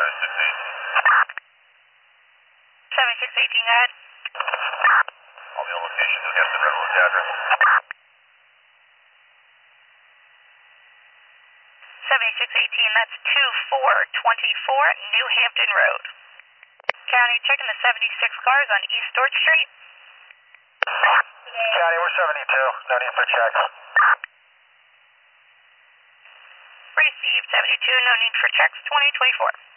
7618, go ahead. I'll be on location. You'll get the Redwood's address. 7618, that's 2424 New Hampton Road. County, checking the 76 cars on East Stewart Street. County, we're 72. No need for checks. Received 72, no need for checks, 2024.